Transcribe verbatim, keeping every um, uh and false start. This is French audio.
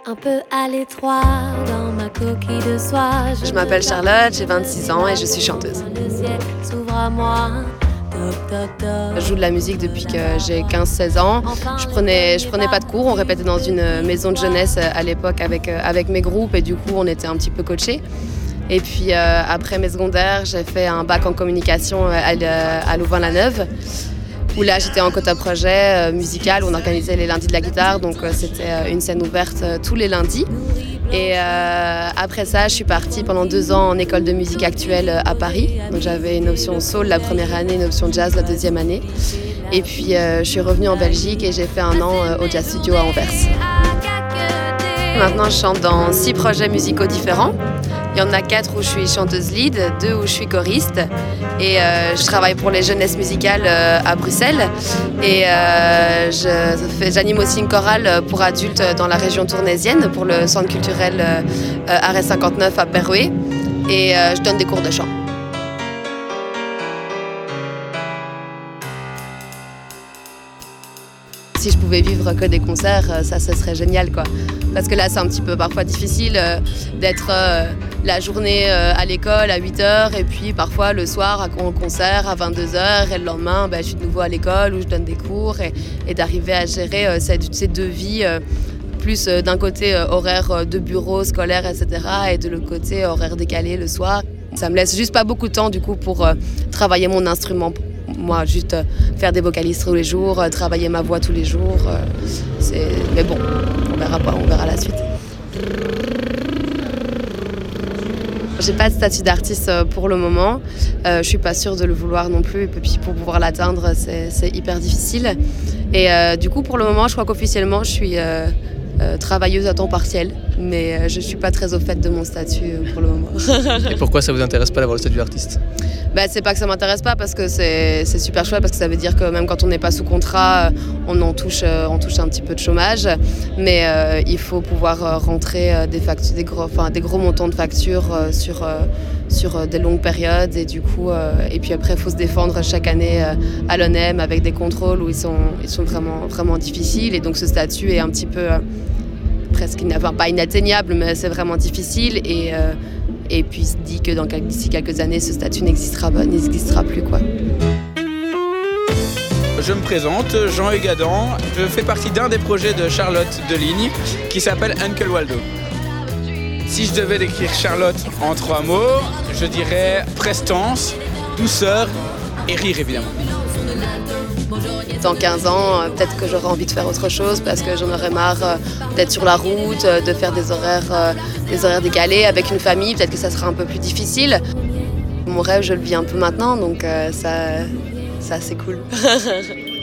Un peu à l'étroit dans ma coquille de soie. Je m'appelle Charlotte, j'ai vingt-six ans et je suis chanteuse. Le ciel s'ouvre à moi. Toc, toc, toc. Je joue de la musique depuis que j'ai quinze seize ans. Je prenais, je prenais pas de cours, on répétait dans une maison de jeunesse à l'époque avec, avec mes groupes et du coup on était un petit peu coachés. Et puis euh, après mes secondaires, j'ai fait un bac en communication à, à Louvain-la-Neuve, où là j'étais en quota projet euh, musical, où on organisait les lundis de la guitare, donc euh, c'était euh, une scène ouverte euh, tous les lundis. Et euh, après ça, je suis partie pendant deux ans en école de musique actuelle euh, à Paris. Donc j'avais une option soul la première année, une option jazz la deuxième année. Et puis euh, je suis revenue en Belgique et j'ai fait un an euh, au Jazz Studio à Anvers. Maintenant, je chante dans six projets musicaux différents. Il y en a quatre où je suis chanteuse lead, deux où je suis choriste. Et euh, je travaille pour les jeunesses musicales euh, à Bruxelles. Et euh, je fais, j'anime aussi une chorale pour adultes dans la région tournaisienne, pour le centre culturel euh, Arrêt cinquante-neuf à Perouet. Et euh, je donne des cours de chant. Si je pouvais vivre que des concerts, ça, ce serait génial, quoi. Parce que là, c'est un petit peu parfois difficile euh, d'être euh, la journée euh, à l'école à huit heures et puis parfois le soir à un concert à vingt-deux heures et le lendemain, bah, je suis de nouveau à l'école où je donne des cours et, et d'arriver à gérer euh, ces, ces deux vies, euh, plus euh, d'un côté euh, horaire de bureau, scolaire, et cetera et de l'autre côté horaire décalé le soir. Ça me laisse juste pas beaucoup de temps du coup pour euh, travailler mon instrument. Moi, juste euh, faire des vocalises tous les jours, euh, travailler ma voix tous les jours. Euh, c'est... Mais bon, on verra pas, on verra la suite. J'ai pas de statut d'artiste pour le moment. Euh, je suis pas sûre de le vouloir non plus. Et puis pour pouvoir l'atteindre, c'est, c'est hyper difficile. Et euh, du coup, pour le moment, je crois qu'officiellement, je suis euh, euh, travailleuse à temps partiel. Mais euh, je suis pas très au fait de mon statut euh, pour le moment. Et pourquoi ça vous intéresse pas d'avoir le statut d'artiste ? Bah, c'est pas que ça m'intéresse pas, parce que c'est, c'est super chouette, parce que ça veut dire que même quand on n'est pas sous contrat, on en touche, on touche un petit peu de chômage. Mais euh, il faut pouvoir rentrer des, factures, des, gros, enfin, des gros montants de factures euh, sur, euh, sur des longues périodes. Et, du coup, euh, et puis après, il faut se défendre chaque année euh, à l'O N E M avec des contrôles où ils sont, ils sont vraiment, vraiment difficiles. Et donc ce statut est un petit peu euh, presque, enfin, pas inatteignable, mais c'est vraiment difficile. Et, euh, Et puis il se dit que dans, d'ici quelques années, ce statut n'existera, n'existera plus, quoi. Je me présente, Jean-Hugues Adam. Je fais partie d'un des projets de Charlotte Deligne qui s'appelle Uncle Waldo. Si je devais décrire Charlotte en trois mots, je dirais prestance, douceur et rire, évidemment. Dans quinze ans, peut-être que j'aurai envie de faire autre chose parce que j'en aurais marre d'être sur la route, de faire des horaires, des horaires décalés avec une famille. Peut-être que ça sera un peu plus difficile. Mon rêve, je le vis un peu maintenant, donc ça, ça c'est cool.